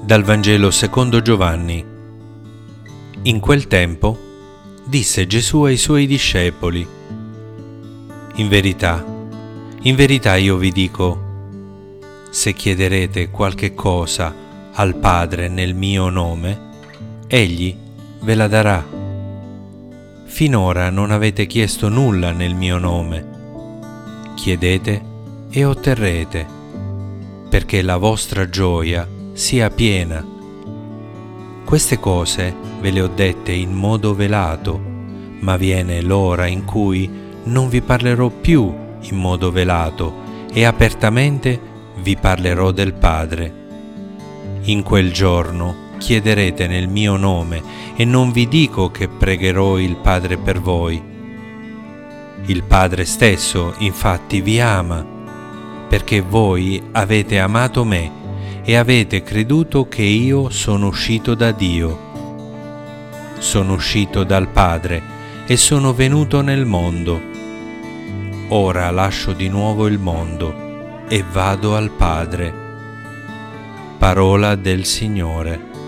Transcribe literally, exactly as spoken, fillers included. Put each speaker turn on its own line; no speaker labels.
Dal Vangelo secondo Giovanni. In quel tempo disse Gesù ai suoi discepoli: In verità, in verità io vi dico, se chiederete qualche cosa al Padre nel mio nome, Egli ve la darà. Finora non avete chiesto nulla nel mio nome. Chiedete e otterrete, perché la vostra gioia sia piena. Queste cose ve le ho dette in modo velato, ma viene l'ora in cui non vi parlerò più in modo velato e apertamente vi parlerò del Padre. In quel giorno chiederete nel mio nome e non vi dico che pregherò il Padre per voi. Il Padre stesso infatti vi ama, perché voi avete amato me e avete creduto che io sono uscito da Dio. Sono uscito dal Padre e sono venuto nel mondo. Ora lascio di nuovo il mondo e vado al Padre. Parola del Signore.